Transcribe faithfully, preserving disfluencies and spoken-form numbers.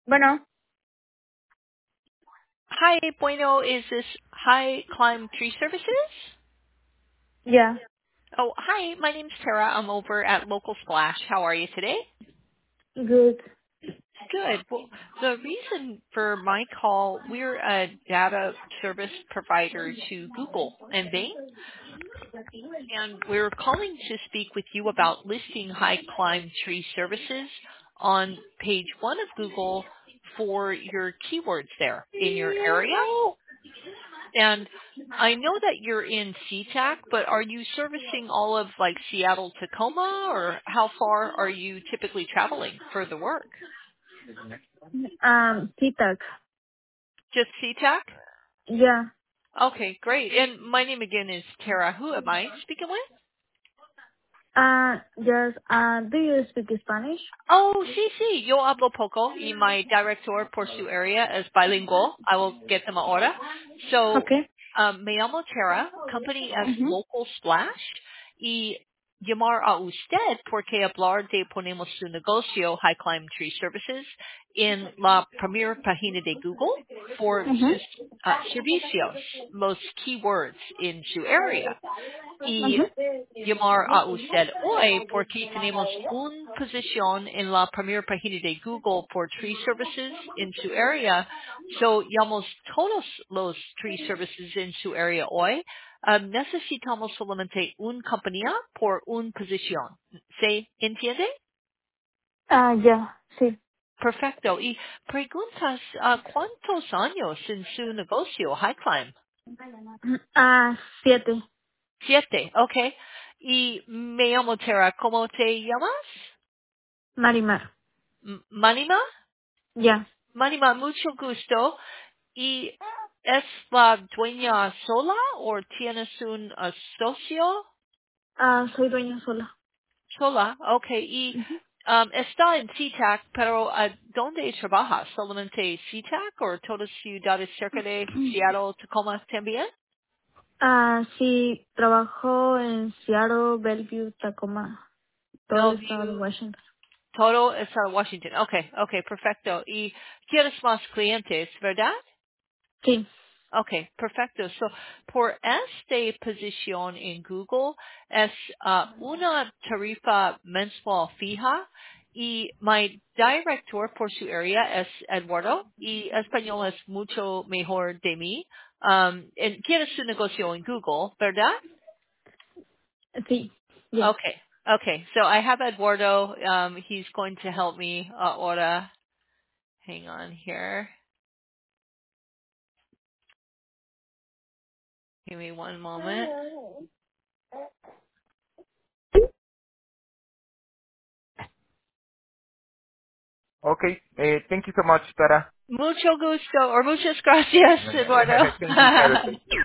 Bueno, Hi, Bueno, is this High Climb Tree Services? ya, Oh, hi, my name's Tara. I'm over at Local Splash. How are you today? good. Good. Well, the reason for my call, we're a data service provider to Google and Bing, and we're calling to speak with you about listing High Climb Tree Services on page one of Google for your keywords there in your area. And I know that you're in SeaTac, but are you servicing all of like Seattle, Tacoma, or how far are you typically traveling for the work? Um, T-Tac. Just SeaTac? Yeah. Okay, great. And my name again is Tara. Who am I speaking with? Uh, yes, uh, do you speak Spanish? Oh, sí, sí, yo hablo poco y my director por su área es bilingual. I will get them ahora. So, Okay. um, me llamo Tara, company es Mhm. Local Splash y llamar a usted porque hablar de ponemos su negocio High Climb Tree Services en la primera página de Google for Mhm. sus uh, servicios, los keywords in su area. Y Mhm. llamar a usted hoy porque tenemos una posición en la primera página de Google por Tree Services en su área. So, llamamos todos los Tree Services en su área hoy. Um, necesitamos solamente una compañía por una posición. ¿Se entiende? Ah, ya, sí. Perfecto. Y preguntas, uh, ¿cuántos años en su negocio, High Climb? Ah, siete. Siete, okay. Y me llamo Tara. ¿Cómo te llamas? Marimar. M- Manima, Ya. Manima, mucho gusto. ¿Y es la dueña sola o tienes un uh, socio? Ah, soy dueña sola. Sola, okay. Y Ujú. um, está en SeaTac, pero uh, ¿dónde trabaja? ¿Solamente SeaTac o todas ciudades cerca de Seattle, Tacoma también? Ah, sí, trabajo en Seattle, Bellevue, Tacoma, todo el estado de Bellevue, Washington. todo está Washington. Okay, okay, perfecto. ¿Y quieres más clientes, verdad? Sí. Okay, perfecto. So, por esta posición en Google es ah, una tarifa mensual fija y mi director por su área es Eduardo y español es mucho mejor de mí. Um, en- ¿Quieres su negocio en Google, verdad? Sí. Yes. Okay, okay. So I have Eduardo. Um, he's going to help me uh, ahora. Hang on here. Give me one moment. Okay. Uh, thank you so much, Tara. Mucho gusto, or muchas gracias, Eduardo. Thank you, Tara.